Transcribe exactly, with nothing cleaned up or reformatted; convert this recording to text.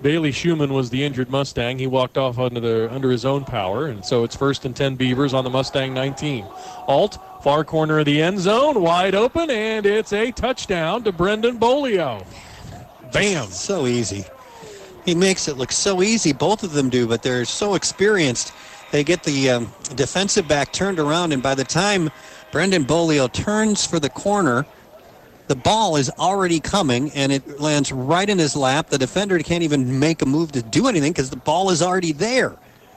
Bailey Schumann was the injured Mustang. He walked off under the under his own power, and so it's first and ten Beavers on the Mustang nineteen. Alt, far corner of the end zone, wide open, and it's a touchdown to Brendan Bolio. Bam. So easy. He makes it look so easy. Both of them do, but they're so experienced. They get the um, defensive back turned around, and by the time Brendan Bolio turns for the corner, the ball is already coming, and it lands right in his lap. The defender can't even make a move to do anything because the ball is already there.